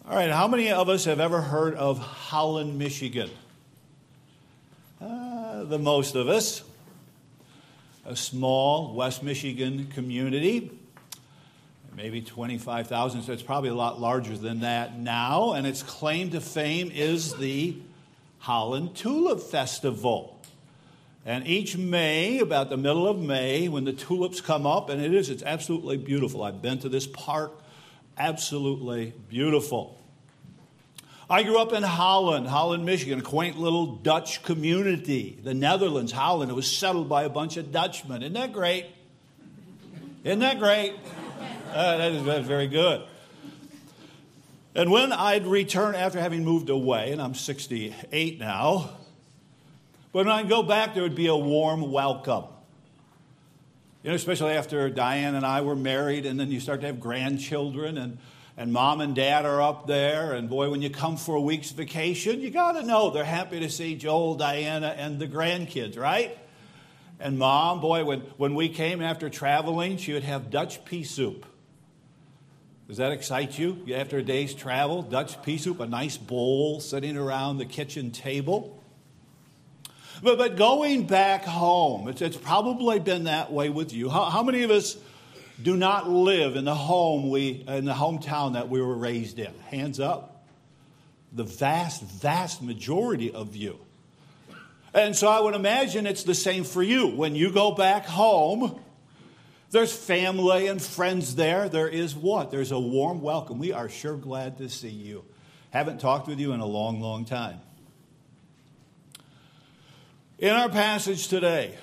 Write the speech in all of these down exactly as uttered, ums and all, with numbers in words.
All right, how many of us have ever heard of Holland, Michigan? Uh, the most of us. A small West Michigan community, maybe twenty-five thousand, so it's probably a lot larger than that now. And its claim to fame is the Holland Tulip Festival. And each May, about the middle of May, when the tulips come up, and it is, it's absolutely beautiful. I've been to this park, absolutely beautiful. I grew up in Holland, Holland, Michigan, a quaint little Dutch community. The Netherlands, Holland, it was settled by a bunch of Dutchmen. Isn't that great? Isn't that great? Uh, that is that is very good. And when I'd return after having moved away, and I'm sixty-eight now, but when I'd go back, there would be a warm welcome. You know, especially after Diane and I were married, and then you start to have grandchildren, and And mom and dad are up there. And boy, when you come for a week's vacation, you got to know they're happy to see Joel, Diana, and the grandkids, right? And mom, boy, when, when we came after traveling, she would have Dutch pea soup. Does that excite you? After a day's travel, Dutch pea soup, a nice bowl sitting around the kitchen table. But, but going back home, it's, it's probably been that way with you. How, how many of us do not live in the home we in the hometown that we were raised in? Hands up. The vast, vast majority of you. And so I would imagine it's the same for you. When you go back home, there's family and friends there. There is what? There's a warm welcome. We are sure glad to see you. Haven't talked with you in a long, long time. In our passage today,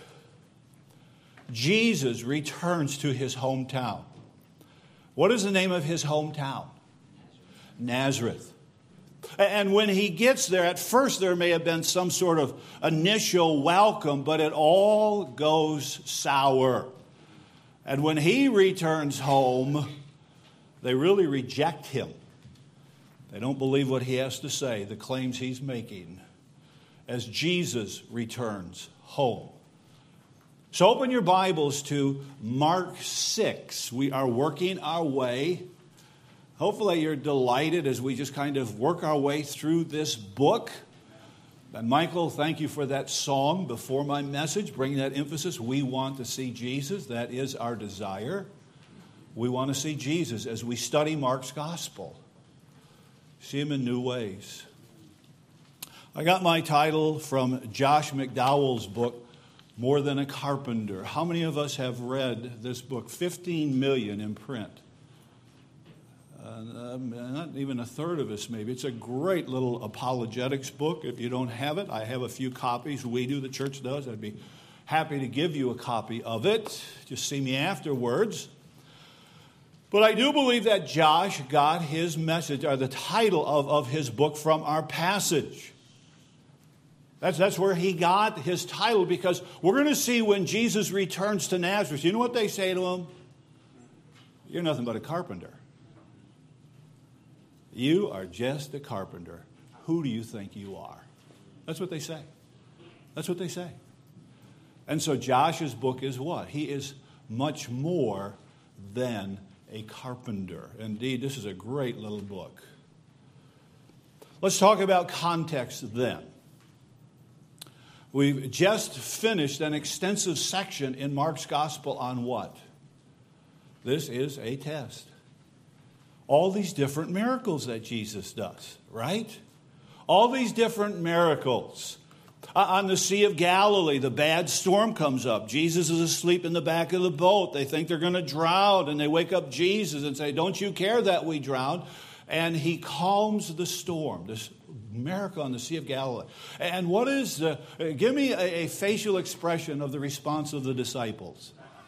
Jesus returns to his hometown. What is the name of his hometown? Nazareth. And when he gets there, at first there may have been some sort of initial welcome, but it all goes sour. And when he returns home, they really reject him. They don't believe what he has to say, the claims he's making, as Jesus returns home. So open your Bibles to Mark six. We are working our way. Hopefully you're delighted as we just kind of work our way through this book. And Michael, thank you for that song before my message, bringing that emphasis. We want to see Jesus. That is our desire. We want to see Jesus as we study Mark's gospel. See him in new ways. I got my title from Josh McDowell's book, More Than a Carpenter. How many of us have read this book? fifteen million in print. Uh, not even a third of us, maybe. It's a great little apologetics book. If you don't have it, I have a few copies. We do, the church does. I'd be happy to give you a copy of it. Just see me afterwards. But I do believe that Josh got his message, or the title of, of his book, from our passage. That's, that's where he got his title, because we're going to see when Jesus returns to Nazareth, you know what they say to him? You're nothing but a carpenter. You are just a carpenter. Who do you think you are? That's what they say. That's what they say. And so Josh's book is what? He is much more than a carpenter. Indeed, this is a great little book. Let's talk about context then. We've just finished an extensive section in Mark's gospel on what? This is a test. All these different miracles that Jesus does, right? All these different miracles. On the Sea of Galilee, the bad storm comes up. Jesus is asleep in the back of the boat. They think they're going to drown, and they wake up Jesus and say, "Don't you care that we drown?" And he calms the storm. This miracle on the Sea of Galilee. And what is the, give me a, a facial expression of the response of the disciples.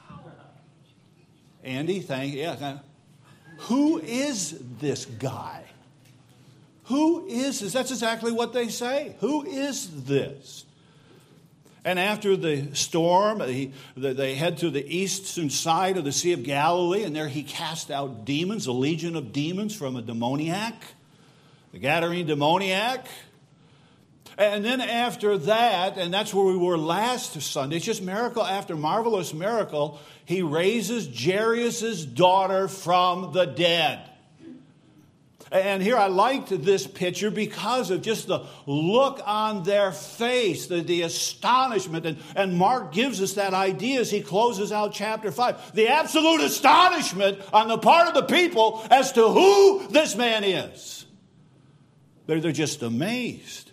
Andy, thank you. Yeah. Who is this guy? Who is this? That's exactly what they say. Who is this? And after the storm, he, they head to the eastern side of the Sea of Galilee, and there he cast out demons, a legion of demons from a demoniac, the Gadarene demoniac. And then after that, and that's where we were last Sunday, it's just miracle after marvelous miracle, he raises Jairus' daughter from the dead. And here I liked this picture because of just the look on their face, the, the astonishment. And, and Mark gives us that idea as he closes out chapter five. The absolute astonishment on the part of the people as to who this man is. They're, they're just amazed.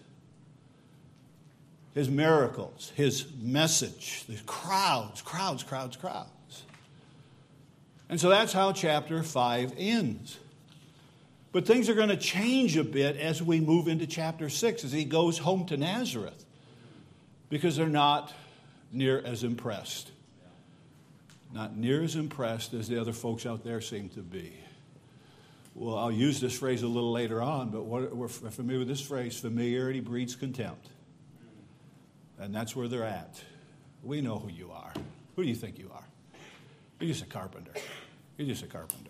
His miracles, his message, the crowds, crowds, crowds, crowds. And so that's how chapter five ends. But things are going to change a bit as we move into chapter six, as he goes home to Nazareth, because they're not near as impressed. Not near as impressed as the other folks out there seem to be. Well, I'll use this phrase a little later on, but what, we're familiar with this phrase, familiarity breeds contempt. And that's where they're at. We know who you are. Who do you think you are? You're just a carpenter. You're just a carpenter.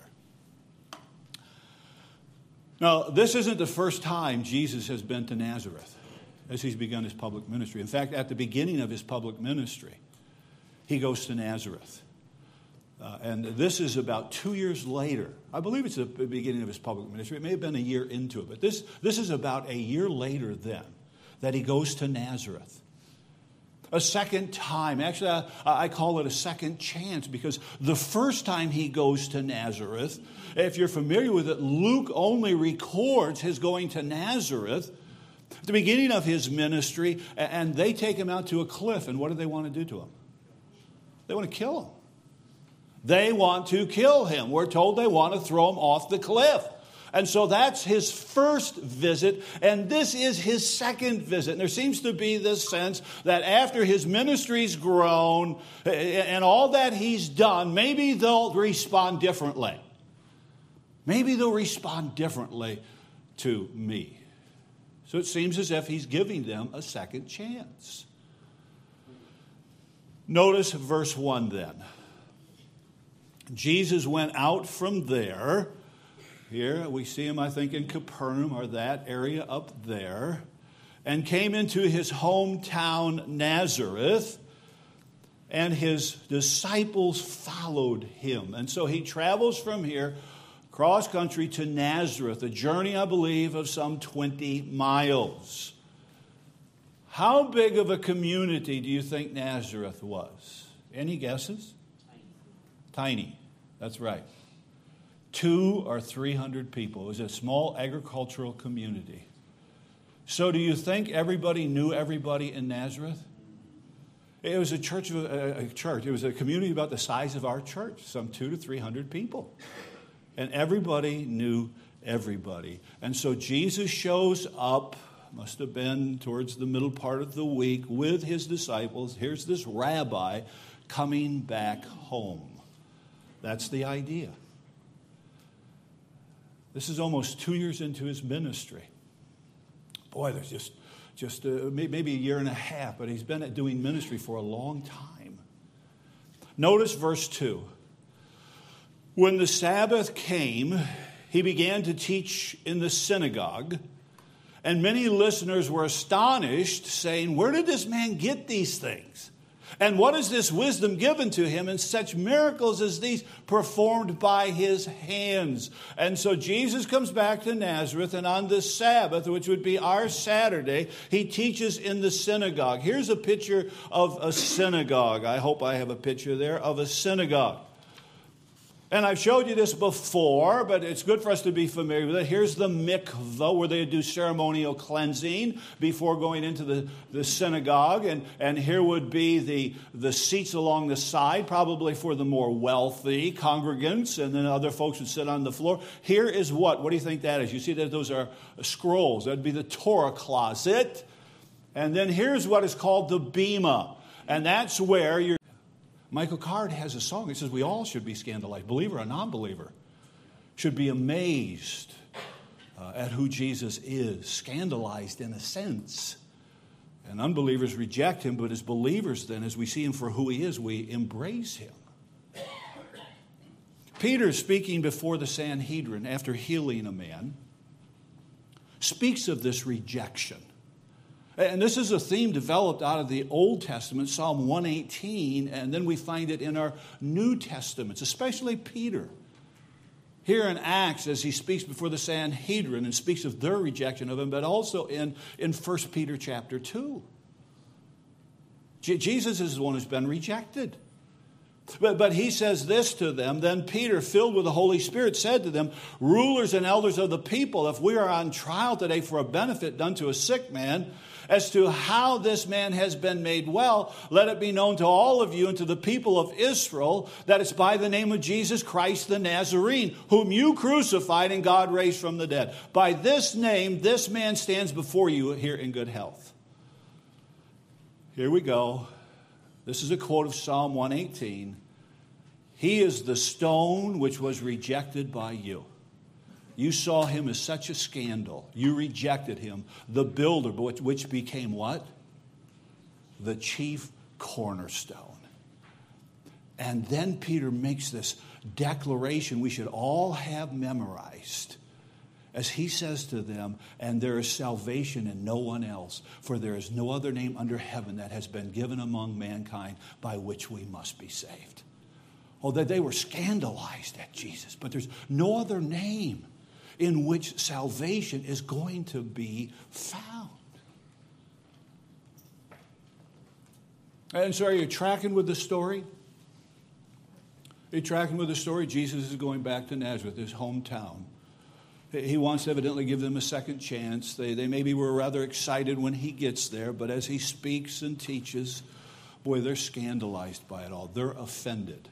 Now, this isn't the first time Jesus has been to Nazareth as he's begun his public ministry. In fact, at the beginning of his public ministry, he goes to Nazareth. Uh, and this is about two years later. I believe it's the beginning of his public ministry. It may have been a year into it. But this, this is about a year later then that he goes to Nazareth. A second time. Actually, I, I call it a second chance because the first time he goes to Nazareth, if you're familiar with it, Luke only records his going to Nazareth at the beginning of his ministry, and they take him out to a cliff. And what do they want to do to him? They want to kill him. They want to kill him. We're told they want to throw him off the cliff. And so that's his first visit, and this is his second visit. And there seems to be this sense that after his ministry's grown and all that he's done, maybe they'll respond differently. Maybe they'll respond differently to me. So it seems as if he's giving them a second chance. Notice verse one then. Jesus went out from there. Here we see him, I think, in Capernaum or that area up there, and came into his hometown Nazareth, and his disciples followed him. And so he travels from here cross country to Nazareth, a journey, I believe, of some twenty miles. How big of a community do you think Nazareth was? Any guesses? Tiny. Tiny. That's right. Two or three hundred people. It was a small agricultural community. So do you think everybody knew everybody in Nazareth? It was a church, a, a church. It was a community about the size of our church, some two to three hundred people. And everybody knew everybody. And so Jesus shows up, must have been towards the middle part of the week, with his disciples. Here's this rabbi coming back home. That's the idea. This is almost two years into his ministry. Boy, there's just, just uh, maybe a year and a half, but he's been doing ministry for a long time. Notice verse two. When the Sabbath came, he began to teach in the synagogue, and many listeners were astonished, saying, "Where did this man get these things? And what is this wisdom given to him and such miracles as these performed by his hands?" And so Jesus comes back to Nazareth, and on the Sabbath, which would be our Saturday, he teaches in the synagogue. Here's a picture of a synagogue. I hope I have a picture there of a synagogue. And I've showed you this before, but it's good for us to be familiar with it. Here's the mikvah, where they do ceremonial cleansing before going into the, the synagogue. And, and here would be the, the seats along the side, probably for the more wealthy congregants, and then other folks would sit on the floor. Here is what? What do you think that is? You see that those are scrolls. That would be the Torah closet. And then here's what is called the bema. And that's where you're... Michael Card has a song. It says we all should be scandalized, believer or non-believer, should be amazed uh, at who Jesus is, scandalized in a sense. And unbelievers reject him, but as believers then, as we see him for who he is, we embrace him. Peter, speaking before the Sanhedrin after healing a man, speaks of this rejection. And this is a theme developed out of the Old Testament, Psalm one eighteen, and then we find it in our New Testaments, especially Peter. Here in Acts, as he speaks before the Sanhedrin and speaks of their rejection of him, but also in, in First Peter chapter two. Je- Jesus is the one who's been rejected. But, but he says this to them. Then Peter, filled with the Holy Spirit, said to them, rulers and elders of the people, if we are on trial today for a benefit done to a sick man, as to how this man has been made well, let it be known to all of you and to the people of Israel that it's by the name of Jesus Christ the Nazarene, whom you crucified and God raised from the dead. By this name, this man stands before you here in good health. Here we go. This is a quote of Psalm one eighteen. He is the stone which was rejected by you. You saw him as such a scandal. You rejected him. The builder, which became what? The chief cornerstone. And then Peter makes this declaration we should all have memorized. As he says to them, and there is salvation in no one else, for there is no other name under heaven that has been given among mankind by which we must be saved. Oh, that they were scandalized at Jesus, but there's no other name in which salvation is going to be found. And so are you tracking with the story? Are you tracking with the story? Jesus is going back to Nazareth, his hometown. He wants to evidently give them a second chance. They, they maybe were rather excited when he gets there, but as he speaks and teaches, boy, they're scandalized by it all. They're offended.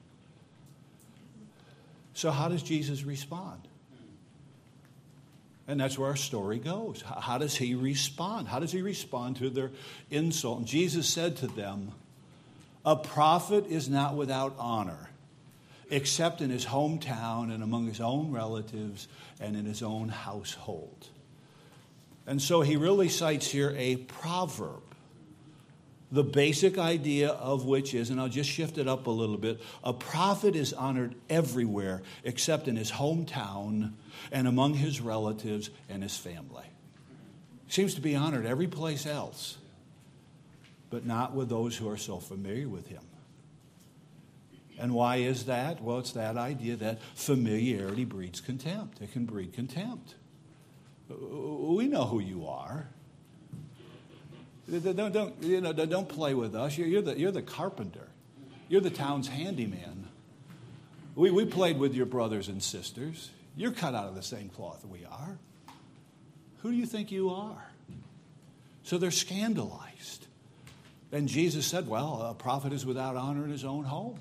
So how does Jesus respond? And that's where our story goes. How does he respond? How does he respond to their insult? And Jesus said to them, a prophet is not without honor, except in his hometown and among his own relatives and in his own household. And so he really cites here a proverb, the basic idea of which is, and I'll just shift it up a little bit, a prophet is honored everywhere except in his hometown and among his relatives and his family. He seems to be honored every place else, but not with those who are so familiar with him. And why is that? Well, it's that idea that familiarity breeds contempt. It can breed contempt. We know who you are. Don't, don't, you know, don't play with us. You're, you're, the, you're the carpenter. You're the town's handyman. We, we played with your brothers and sisters. You're cut out of the same cloth we are. Who do you think you are? So they're scandalized. And Jesus said, well, a prophet is without honor in his own home.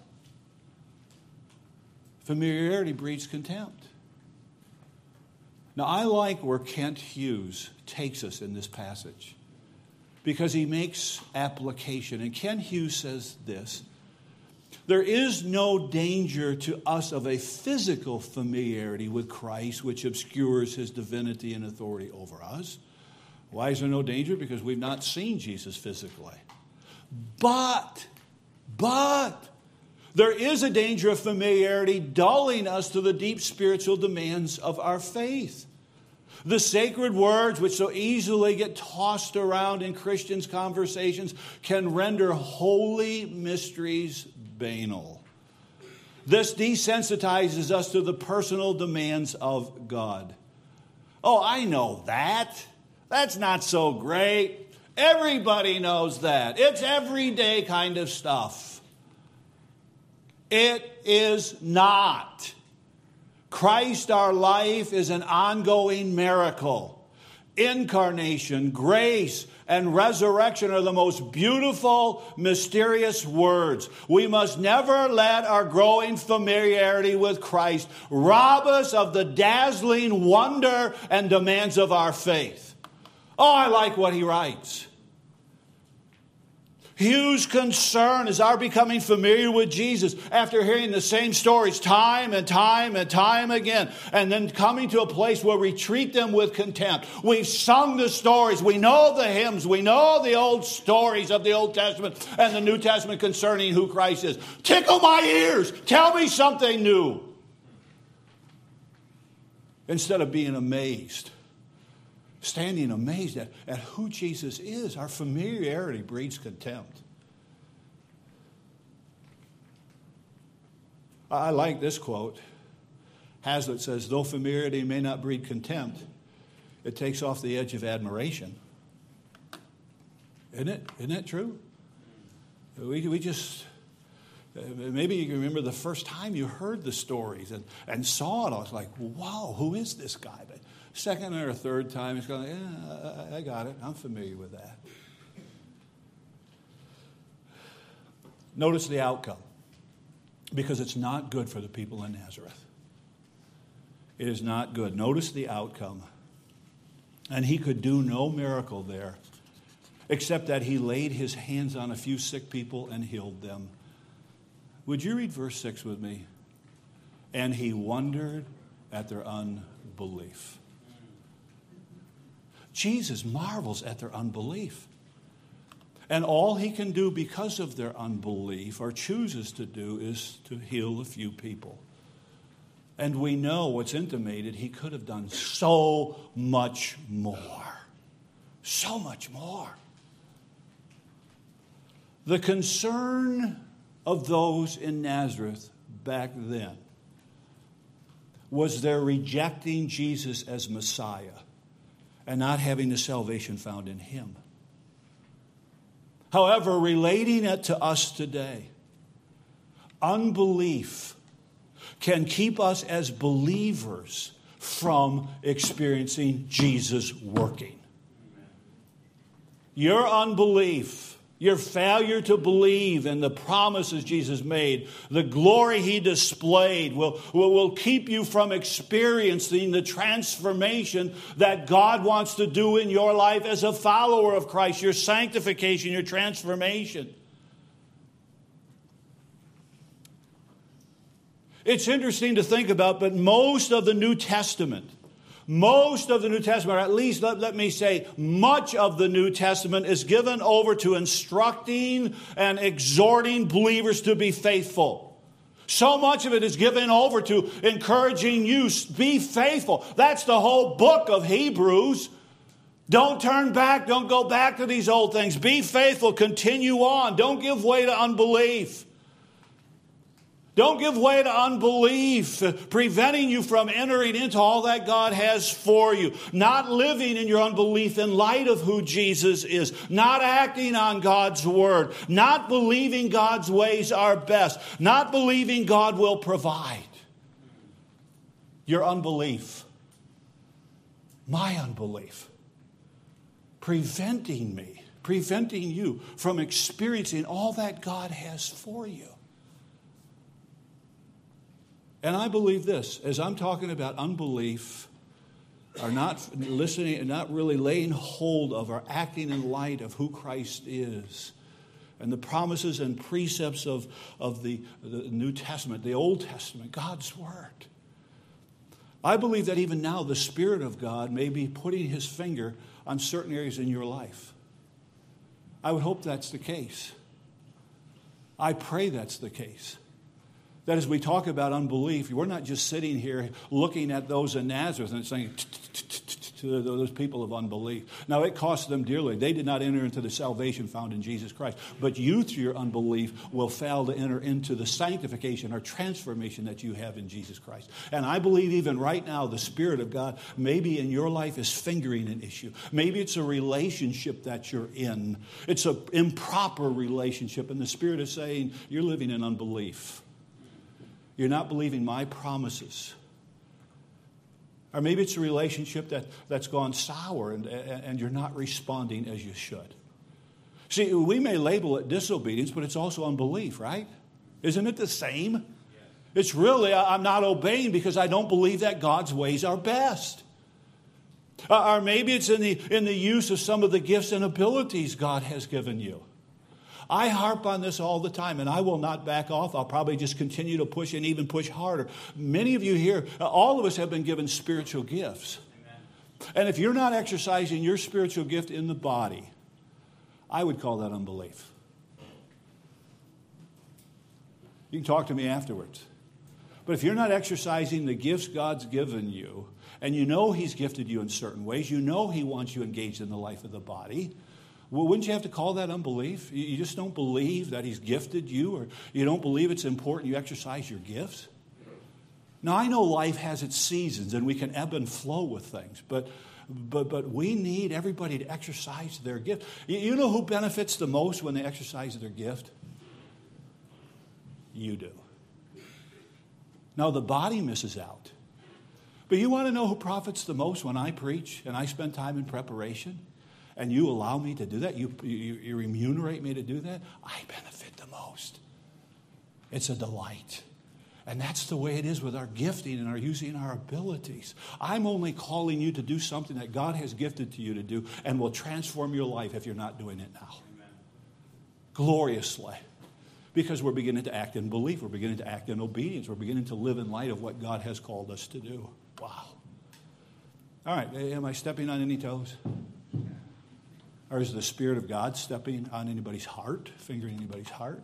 Familiarity breeds contempt. Now, I like where Kent Hughes takes us in this passage because he makes application. And Kent Hughes says this, there is no danger to us of a physical familiarity with Christ which obscures his divinity and authority over us. Why is there no danger? Because we've not seen Jesus physically. But, but, there is a danger of familiarity dulling us to the deep spiritual demands of our faith. The sacred words which so easily get tossed around in Christians' conversations can render holy mysteries banal. This desensitizes us to the personal demands of God. Oh, I know that. That's not so great. Everybody knows that. It's everyday kind of stuff. It is not. Christ, our life, is an ongoing miracle. Incarnation, grace, and resurrection are the most beautiful, mysterious words. We must never let our growing familiarity with Christ rob us of the dazzling wonder and demands of our faith. Oh, I like what he writes. Hughes' concern is our becoming familiar with Jesus after hearing the same stories time and time and time again, and then coming to a place where we treat them with contempt. We've sung the stories. We know the hymns. We know the old stories of the Old Testament and the New Testament concerning who Christ is. Tickle my ears. Tell me something new. Instead of being amazed. Standing amazed at, at who Jesus is, our familiarity breeds contempt. I like this quote. Hazlitt says, though familiarity may not breed contempt, it takes off the edge of admiration. Isn't it? Isn't that true? We, we just, maybe you can remember the first time you heard the stories and, and saw it. I was like, wow, who is this guy? But second or third time, it's going, yeah, I, I got it. I'm familiar with that. Notice the outcome, because it's not good for the people in Nazareth. It is not good. Notice the outcome. And he could do no miracle there, except that he laid his hands on a few sick people and healed them. Would you read verse six with me? And he wondered at their unbelief. Jesus marvels at their unbelief. And all he can do because of their unbelief, or chooses to do, is to heal a few people. And we know what's intimated, he could have done so much more. So much more. The concern of those in Nazareth back then was their rejecting Jesus as Messiah and not having the salvation found in him. However, relating it to us today, unbelief can keep us as believers from experiencing Jesus working. Your unbelief, your failure to believe in the promises Jesus made, the glory he displayed, will, will, will keep you from experiencing the transformation that God wants to do in your life as a follower of Christ, your sanctification, your transformation. It's interesting to think about, but most of the New Testament, most of the New Testament, or at least let, let me say much of the New Testament, is given over to instructing and exhorting believers to be faithful. So much of it is given over to encouraging you, be faithful. That's the whole book of Hebrews. Don't turn back. Don't go back to these old things. Be faithful. Continue on. Don't give way to unbelief. Don't give way to unbelief, preventing you from entering into all that God has for you. Not living in your unbelief in light of who Jesus is. Not acting on God's word. Not believing God's ways are best. Not believing God will provide. Your unbelief, my unbelief, preventing me, preventing you from experiencing all that God has for you. And I believe this, as I'm talking about unbelief, are not listening and not really laying hold of or acting in light of who Christ is and the promises and precepts of, of the, the New Testament, the Old Testament, God's Word. I believe that even now the Spirit of God may be putting his finger on certain areas in your life. I would hope that's the case. I pray that's the case. That as we talk about unbelief, we're not just sitting here looking at those in Nazareth and saying to those people of unbelief. Now, it cost them dearly. They did not enter into the salvation found in Jesus Christ. But you, through your unbelief, will fail to enter into the sanctification or transformation that you have in Jesus Christ. And I believe even right now, the Spirit of God, maybe in your life, is fingering an issue. Maybe it's a relationship that you're in. It's an improper relationship, and the Spirit is saying, you're living in unbelief. You're not believing my promises. Or maybe it's a relationship that, that's gone sour and, and you're not responding as you should. See, we may label it disobedience, but it's also unbelief, right? Isn't it the same? Yes. It's really, I'm not obeying because I don't believe that God's ways are best. Or maybe it's in the, in the use of some of the gifts and abilities God has given you. I harp on this all the time, and I will not back off. I'll probably just continue to push and even push harder. Many of you here, all of us have been given spiritual gifts. Amen. And if you're not exercising your spiritual gift in the body, I would call that unbelief. You can talk to me afterwards. But if you're not exercising the gifts God's given you, and you know he's gifted you in certain ways, you know he wants you engaged in the life of the body, well, wouldn't you have to call that unbelief? You just don't believe that he's gifted you, or you don't believe it's important you exercise your gifts? Now, I know life has its seasons and we can ebb and flow with things, but but but we need everybody to exercise their gift. You know who benefits the most when they exercise their gift? You do. Now, the body misses out. But you want to know who profits the most when I preach and I spend time in preparation? And you allow me to do that? You, you, you remunerate me to do that? I benefit the most. It's a delight. And that's the way it is with our gifting and our using our abilities. I'm only calling you to do something that God has gifted to you to do and will transform your life if you're not doing it now. Amen. Gloriously. Because we're beginning to act in belief. We're beginning to act in obedience. We're beginning to live in light of what God has called us to do. Wow. All right. Am I stepping on any toes? Or is the Spirit of God stepping on anybody's heart, fingering anybody's heart?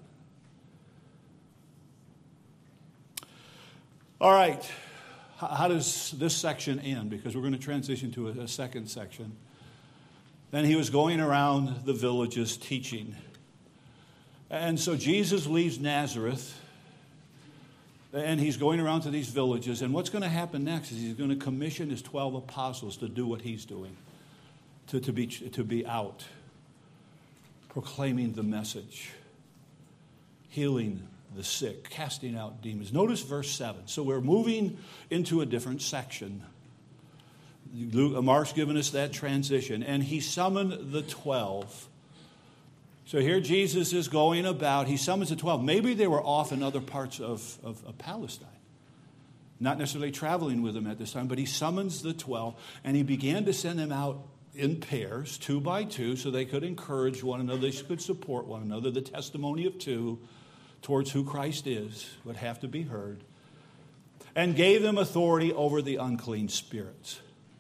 All right. How does this section end? Because we're going to transition to a second section. Then he was going around the villages teaching. And so Jesus leaves Nazareth, and he's going around to these villages. And what's going to happen next is he's going to commission his twelve apostles to do what he's doing, to, to, be, to be out, proclaiming the message, healing the sick, casting out demons. Notice verse seven. So we're moving into a different section. Luke, Mark's given us that transition. And he summoned the twelve. So here Jesus is going about. He summons the twelve. Maybe they were off in other parts of, of, of Palestine. Not necessarily traveling with him at this time, but he summons the twelve. And he began to send them out in pairs, two by two, so they could encourage one another. They could support one another. The testimony of two towards who Christ is would have to be heard. And gave them authority over the unclean spirits.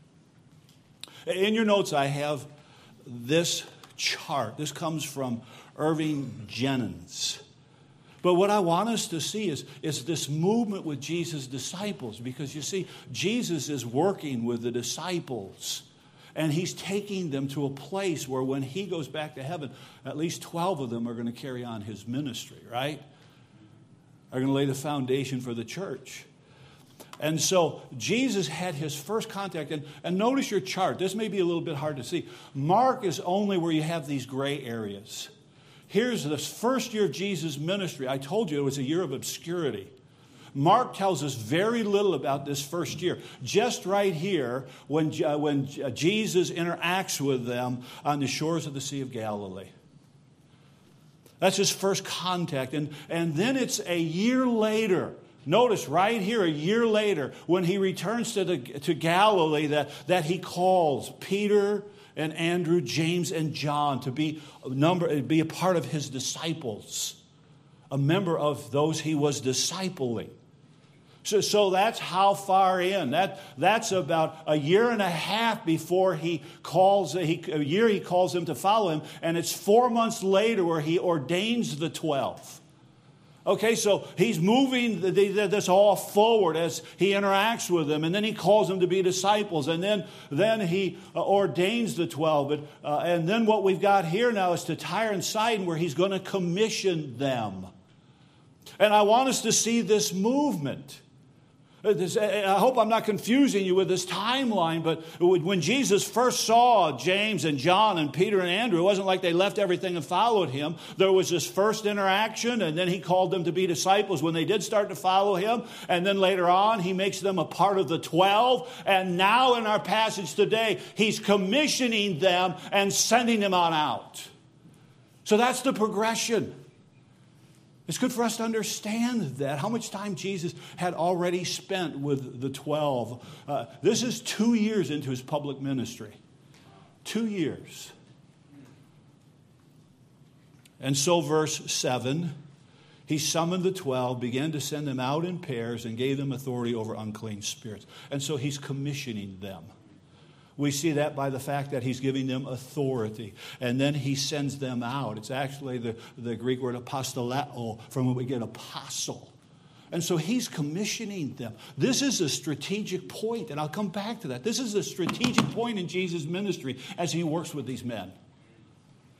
In your notes, I have this chart. This comes from Irving Jennings. But what I want us to see is, is this movement with Jesus' disciples. Because you see, Jesus is working with the disciples. And he's taking them to a place where when he goes back to heaven, at least twelve of them are going to carry on his ministry, right? Are going to lay the foundation for the church. And so Jesus had his first contact. And, and notice your chart. This may be a little bit hard to see. Mark is only where you have these gray areas. Here's the first year of Jesus' ministry. I told you it was a year of obscurity. Mark tells us very little about this first year. Just right here, when, uh, when Jesus interacts with them on the shores of the Sea of Galilee. That's his first contact. And, and then it's a year later. Notice right here, a year later, when he returns to, the, to Galilee, that, that he calls Peter and Andrew, James and John to be a, number, be a part of his disciples, a member of those he was discipling. So, so that's how far in. That, that's about a year and a half before he calls, he, a year he calls them to follow him, and it's four months later where he ordains the twelve. Okay, so he's moving this all forward as he interacts with them, and then he calls them to be disciples, and then, then he ordains the twelve. But, uh, and then what we've got here now is to Tyre and Sidon, where he's going to commission them. And I want us to see this movement. I hope I'm not confusing you with this timeline, but when Jesus first saw James and John and Peter and Andrew, it wasn't like they left everything and followed him. There was this first interaction, and then he called them to be disciples when they did start to follow him. And then later on, he makes them a part of the twelve. And now in our passage today, he's commissioning them and sending them on out. So that's the progression. It's good for us to understand that, how much time Jesus had already spent with the twelve. Uh, this is two years into his public ministry. Two years. And so verse seven, he summoned the twelve, began to send them out in pairs, and gave them authority over unclean spirits. And so he's commissioning them. We see that by the fact that he's giving them authority. And then he sends them out. It's actually the, the Greek word apostoleo, from which we get apostle. And so he's commissioning them. This is a strategic point, and I'll come back to that. This is a strategic point in Jesus' ministry as he works with these men.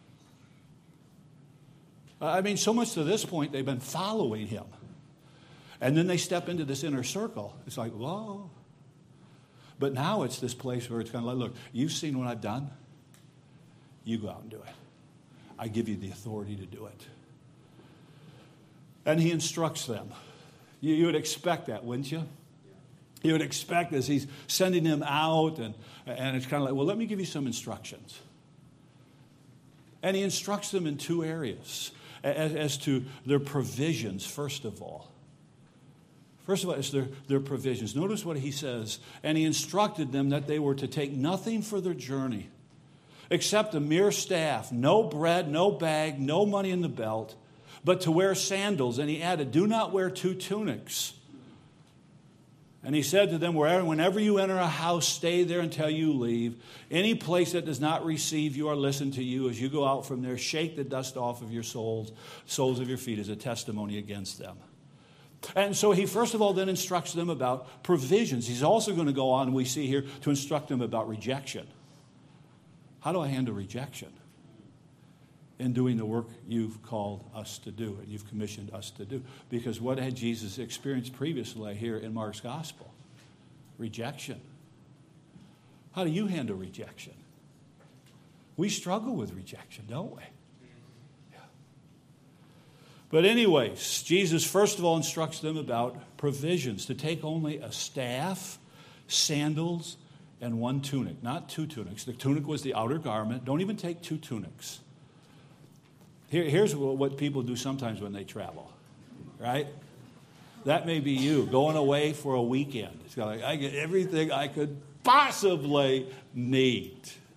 I mean, so much to this point, they've been following him. And then they step into this inner circle. It's like, whoa. But now it's this place where it's kind of like, look, you've seen what I've done. You go out and do it. I give you the authority to do it. And he instructs them. You, you would expect that, wouldn't you? You would expect as he's sending them out, and, and it's kind of like, well, let me give you some instructions. And he instructs them in two areas as, as to their provisions, first of all. First of all, it's their, their provisions. Notice what he says. And he instructed them that they were to take nothing for their journey except a mere staff, no bread, no bag, no money in the belt, but to wear sandals. And he added, do not wear two tunics. And he said to them, wherever, whenever you enter a house, stay there until you leave. Any place that does not receive you or listen to you, as you go out from there, shake the dust off of your soles, soles of your feet as a testimony against them. And so he first of all then instructs them about provisions. He's also going to go on, we see here, to instruct them about rejection. How do I handle rejection in doing the work you've called us to do and you've commissioned us to do? Because what had Jesus experienced previously here in Mark's gospel? Rejection. How do you handle rejection? We struggle with rejection, don't we? Yeah. But anyways, Jesus first of all instructs them about provisions, to take only a staff, sandals, and one tunic, not two tunics. The tunic was the outer garment. Don't even take two tunics. Here, here's what people do sometimes when they travel, right? That may be you, going away for a weekend. It's like, I get everything I could possibly need.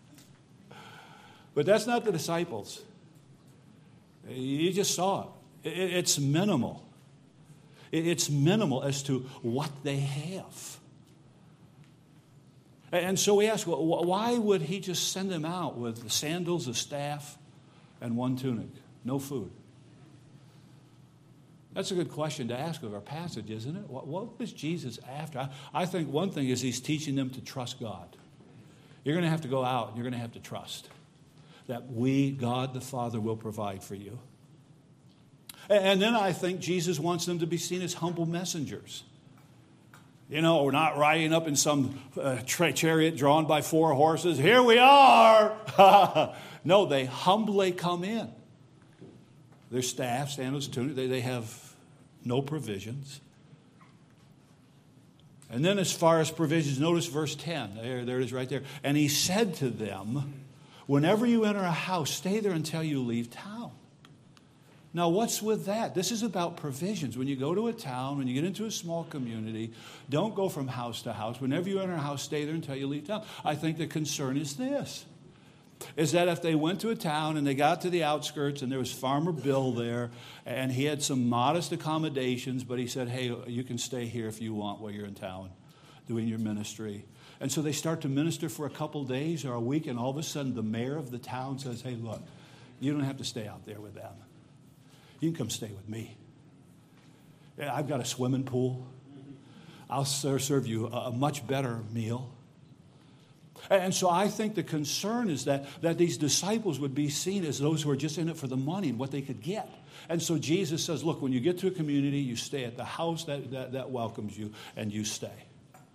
But that's not the disciples. You just saw it. It's minimal. It's minimal as to what they have. And so we ask, well, why would he just send them out with the sandals, a staff, and one tunic? No food. That's a good question to ask of our passage, isn't it? What, what was Jesus after? I, I think one thing is he's teaching them to trust God. You're going to have to go out and you're going to have to trust that we, God the Father, will provide for you. And, and then I think Jesus wants them to be seen as humble messengers. You know, we're not riding up in some uh, chariot drawn by four horses. Here we are. No, they humbly come in. Their staff, sandals, tunic, they, they have no provisions. And then as far as provisions, notice verse ten. There, there it is right there. And he said to them, whenever you enter a house, stay there until you leave town. Now, what's with that? This is about provisions. When you go to a town, when you get into a small community, don't go from house to house. Whenever you enter a house, stay there until you leave town. I think the concern is this, is that if they went to a town and they got to the outskirts and there was Farmer Bill there and he had some modest accommodations, but he said, hey, you can stay here if you want while you're in town doing your ministry. And so they start to minister for a couple days or a week, and all of a sudden the mayor of the town says, hey, look, you don't have to stay out there with them. You can come stay with me. I've got a swimming pool. I'll serve you a much better meal. And so I think the concern is that, that these disciples would be seen as those who are just in it for the money and what they could get. And so Jesus says, look, when you get to a community, you stay at the house that, that, that welcomes you, and you stay.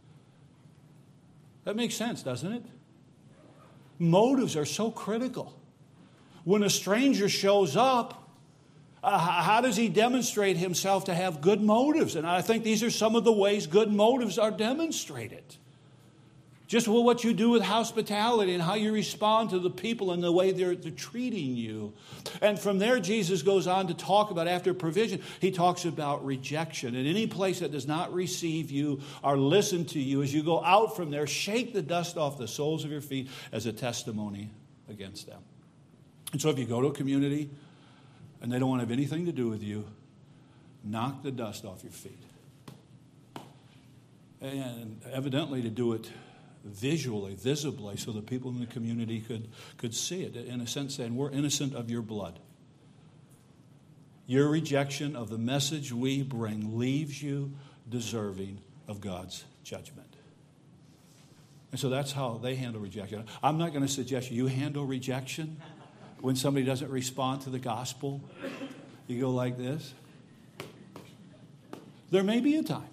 That makes sense, doesn't it? Motives are so critical. When a stranger shows up, Uh, how does he demonstrate himself to have good motives? And I think these are some of the ways good motives are demonstrated. Just what you do with hospitality and how you respond to the people and the way they're, they're treating you. And from there, Jesus goes on to talk about, after provision, he talks about rejection. And any place that does not receive you or listen to you, as you go out from there, shake the dust off the soles of your feet as a testimony against them. And so if you go to a community and they don't want to have anything to do with you, knock the dust off your feet. And evidently to do it visually, visibly, so that people in the community could, could see it. In a sense, saying, we're innocent of your blood. Your rejection of the message we bring leaves you deserving of God's judgment. And so that's how they handle rejection. I'm not going to suggest you handle rejection. When somebody doesn't respond to the gospel, you go like this. There may be a time.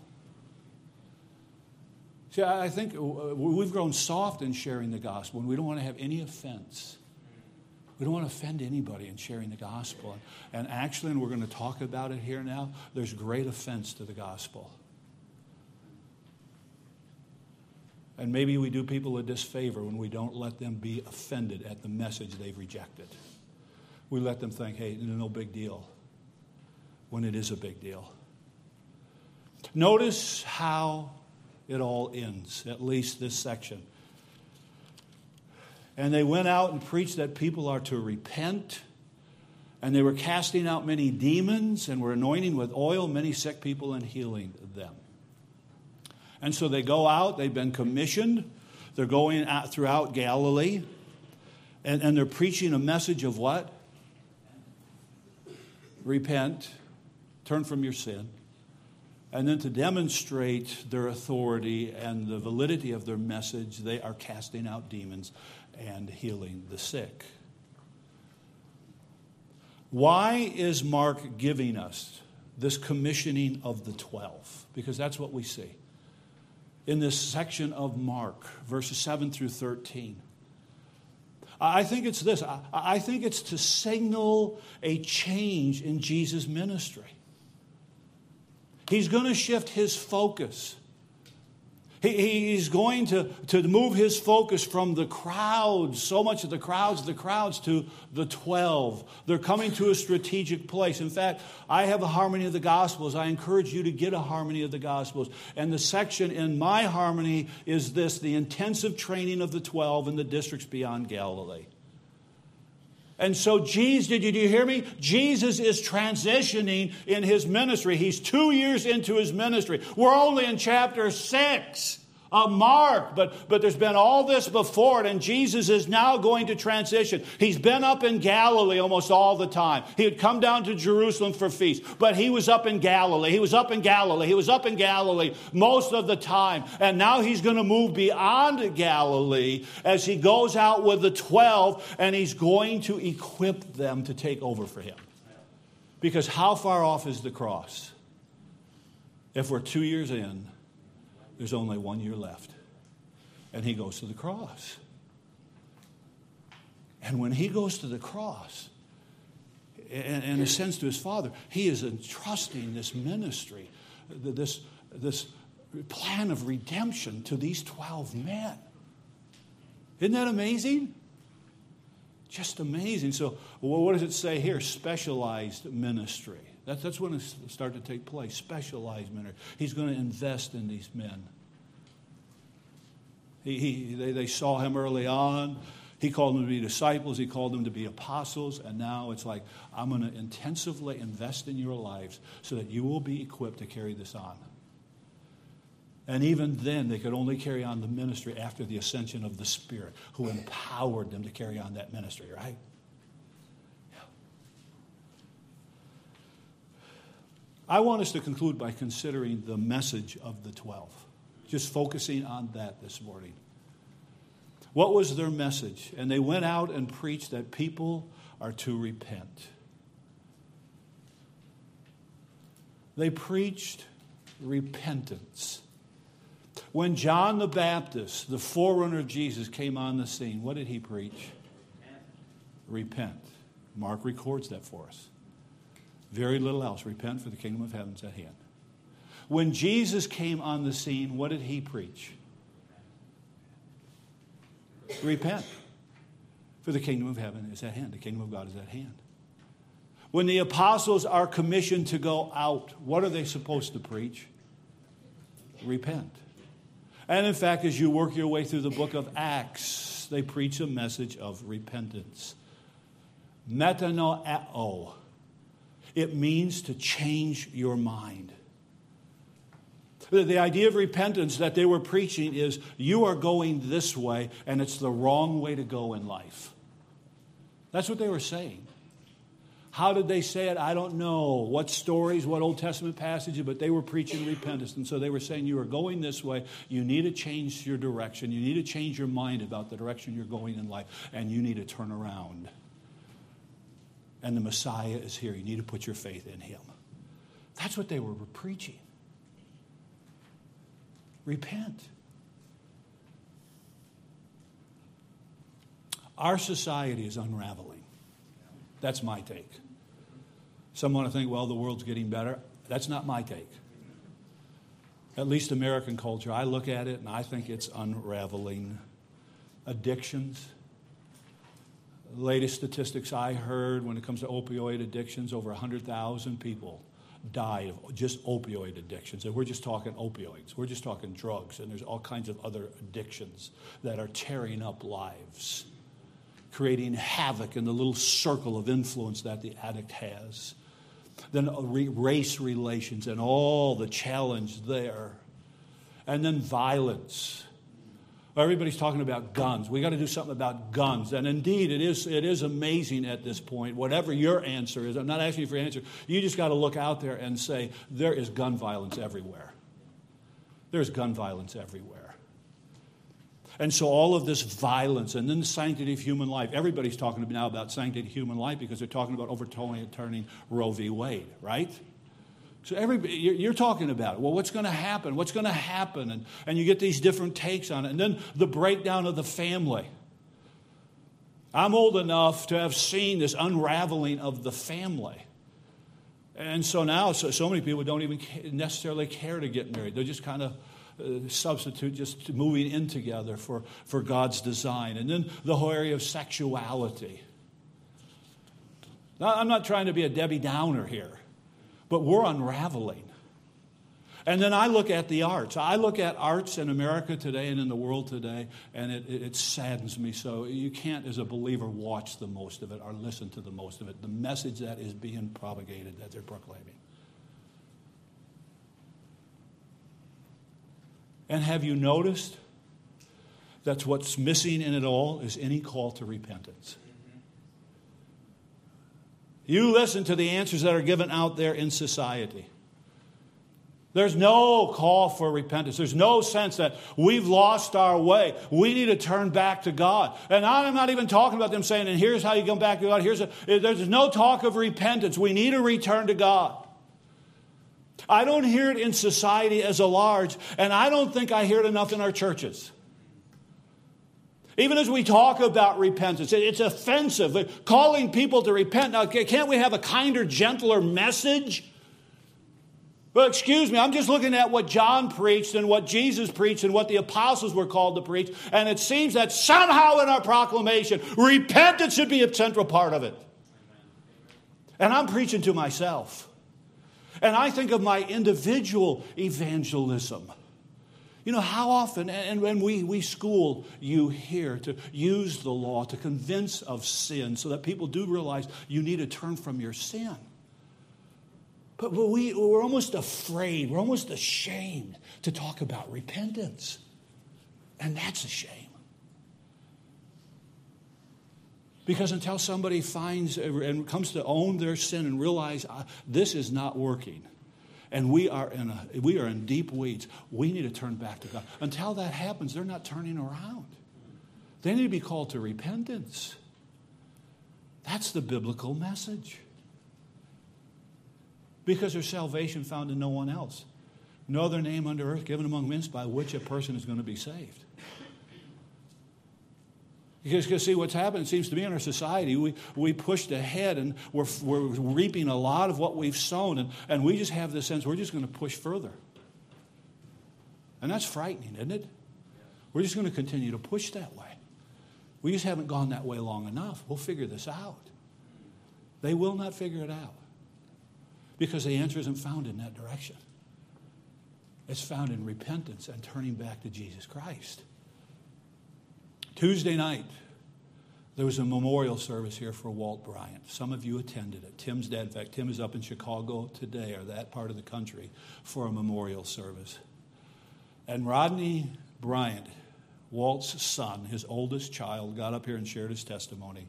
See, I think we've grown soft in sharing the gospel, and we don't want to have any offense. We don't want to offend anybody in sharing the gospel. And actually, and we're going to talk about it here now, there's great offense to the gospel. And maybe we do people a disfavor when we don't let them be offended at the message they've rejected. We let them think, hey, no big deal, when it is a big deal. Notice how it all ends, at least this section. And they went out and preached that people are to repent. And they were casting out many demons and were anointing with oil many sick people and healing them. And so they go out. They've been commissioned. They're going out throughout Galilee. And, and they're preaching a message of what? Repent. Turn from your sin. And then to demonstrate their authority and the validity of their message, they are casting out demons and healing the sick. Why is Mark giving us this commissioning of the twelve? Because that's what we see in this section of Mark, verses seven through thirteen. I think it's this. I think it's to signal a change in Jesus' ministry. He's going to shift his focus. He, he's going to, to move his focus from the crowds, so much of the crowds, the crowds, to the twelve. They're coming to a strategic place. In fact, I have a harmony of the Gospels. I encourage you to get a harmony of the Gospels. And the section in my harmony is this: the intensive training of the twelve in the districts beyond Galilee. And so Jesus, did you, did you hear me? Jesus is transitioning in his ministry. He's two years into his ministry. We're only in chapter six of Mark, but, but there's been all this before it, and Jesus is now going to transition. He's been up in Galilee almost all the time. He had come down to Jerusalem for feasts, but he was up in Galilee. He was up in Galilee. He was up in Galilee most of the time. And now he's going to move beyond Galilee as he goes out with the twelve, and he's going to equip them to take over for him. Because how far off is the cross? If we're two years in, there's only one year left. And he goes to the cross. And when he goes to the cross, and, and ascends to his Father, he is entrusting this ministry, this, this plan of redemption to these twelve men. Isn't that amazing? Just amazing. So well, what does it say here? Specialized ministry. That's, that's when it started to take place, specialized ministry. He's going to invest in these men. He, he, they, they saw him early on. He called them to be disciples. He called them to be apostles. And now it's like, I'm going to intensively invest in your lives so that you will be equipped to carry this on. And even then, they could only carry on the ministry after the ascension of the Spirit, who empowered them to carry on that ministry, right? I want us to conclude by considering the message of the twelve. Just focusing on that this morning. What was their message? And they went out and preached that people are to repent. They preached repentance. When John the Baptist, the forerunner of Jesus, came on the scene, what did he preach? Repent. Mark records that for us. Very little else. Repent, for the kingdom of heaven is at hand. When Jesus came on the scene, what did he preach? Repent, for the kingdom of heaven is at hand. The kingdom of God is at hand. When the apostles are commissioned to go out, what are they supposed to preach? Repent. And in fact, as you work your way through the book of Acts, they preach a message of repentance. Metanoeo. It means to change your mind. The idea of repentance that they were preaching is you are going this way and it's the wrong way to go in life. That's what they were saying. How did they say it? I don't know what stories, what Old Testament passages, but they were preaching repentance. And so they were saying you are going this way. You need to change your direction. You need to change your mind about the direction you're going in life. And you need to turn around. And the Messiah is here. You need to put your faith in him. That's what they were preaching. Repent. Our society is unraveling. That's my take. Some want to think, well, the world's getting better. That's not my take. At least American culture, I look at it and I think it's unraveling. Addictions. The latest statistics I heard when it comes to opioid addictions, over one hundred thousand people die of just opioid addictions. And we're just talking opioids. We're just talking drugs. And there's all kinds of other addictions that are tearing up lives, creating havoc in the little circle of influence that the addict has. Then race relations and all the challenge there. And then violence. Everybody's talking about guns. We got to do something about guns. And indeed, it is it is amazing at this point. Whatever your answer is, I'm not asking you for an answer. You just got to look out there and say, there is gun violence everywhere. There's gun violence everywhere. And so all of this violence and then the sanctity of human life. Everybody's talking now about sanctity of human life because they're talking about overturning Roe v. Wade, right? So everybody, you're talking about it. Well, what's going to happen? What's going to happen? And, and you get these different takes on it. And then the breakdown of the family. I'm old enough to have seen this unraveling of the family. And so now so, so many people don't even necessarily care to get married. They're just kind of Uh, substitute just moving in together for, for God's design. And then the whole area of sexuality. Now, I'm not trying to be a Debbie Downer here, but we're unraveling. And then I look at the arts. I look at arts in America today and in the world today, and it, it, it saddens me so. You can't, as a believer, watch the most of it or listen to the most of it. The message that is being propagated, that they're proclaiming. And have you noticed that what's missing in it all is any call to repentance? You listen to the answers that are given out there in society. There's no call for repentance. There's no sense that we've lost our way. We need to turn back to God. And I'm not even talking about them saying, and here's how you come back to God. Here's a, there's no talk of repentance. We need to return to God. I don't hear it in society as a large, and I don't think I hear it enough in our churches. Even as we talk about repentance, it's offensive. Calling people to repent. Now, can't we have a kinder, gentler message? Well, excuse me, I'm just looking at what John preached and what Jesus preached and what the apostles were called to preach, and it seems that somehow in our proclamation, repentance should be a central part of it. And I'm preaching to myself. And I think of my individual evangelism. You know, how often, and when we, we school you here to use the law to convince of sin so that people do realize you need to turn from your sin. But we, we're almost afraid, we're almost ashamed to talk about repentance. And that's a shame. Because until somebody finds and comes to own their sin and realize uh, this is not working, and we are in a we are in deep weeds, we need to turn back to God. Until that happens, they're not turning around. They need to be called to repentance. That's the biblical message. Because there's salvation found in no one else. No other name under earth given among men by which a person is going to be saved. Because, because see, what's happened, it seems to me, in our society, we, we pushed ahead and we're, we're reaping a lot of what we've sown. And, and we just have this sense we're just going to push further. And that's frightening, isn't it? We're just going to continue to push that way. We just haven't gone that way long enough. We'll figure this out. They will not figure it out. Because the answer isn't found in that direction. It's found in repentance and turning back to Jesus Christ. Tuesday night, there was a memorial service here for Walt Bryant. Some of you attended it. Tim's dad, in fact, Tim is up in Chicago today, or that part of the country, for a memorial service. And Rodney Bryant, Walt's son, his oldest child, got up here and shared his testimony.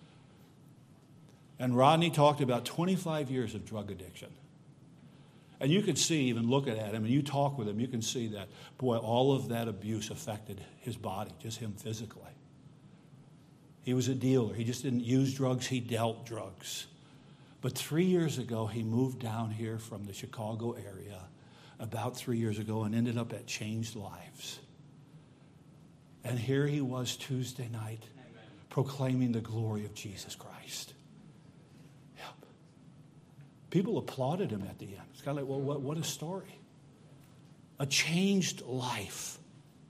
And Rodney talked about twenty-five years of drug addiction. And you can see, even looking at him, and you talk with him, you can see that, boy, all of that abuse affected his body, just him physically. He was a dealer. He just didn't use drugs, he dealt drugs. But three years ago, he moved down here from the Chicago area, about three years ago and ended up at Changed Lives. And here he was Tuesday night, Amen, proclaiming the glory of Jesus Christ. Yep. People applauded him at the end. It's kind of like, well, what, what a story. A changed life.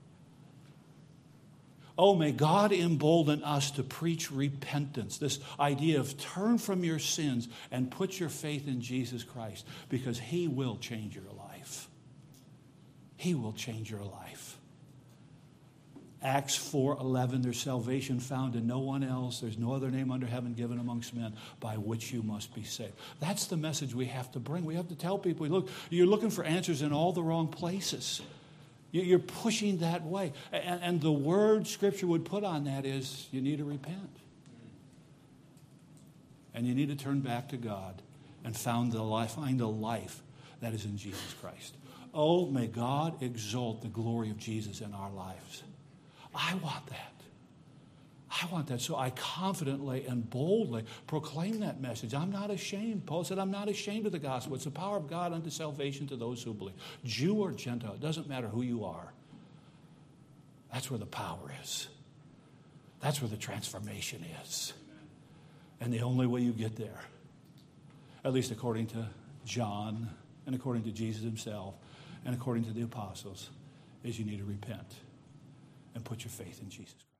Oh, may God embolden us to preach repentance, this idea of turn from your sins and put your faith in Jesus Christ, because he will change your life. He will change your life. Acts four eleven, there's salvation found in no one else. There's no other name under heaven given amongst men by which you must be saved. That's the message we have to bring. We have to tell people, look, you're looking for answers in all the wrong places. You're pushing that way. And, and the word Scripture would put on that is you need to repent. And you need to turn back to God and found the life, find the life that is in Jesus Christ. Oh, may God exalt the glory of Jesus in our lives. I want that. I want that. So I confidently and boldly proclaim that message. I'm not ashamed. Paul said, I'm not ashamed of the gospel. It's the power of God unto salvation to those who believe. Jew or Gentile, it doesn't matter who you are. That's where the power is. That's where the transformation is. And the only way you get there, at least according to John and according to Jesus himself and according to the apostles, is you need to repent and put your faith in Jesus Christ.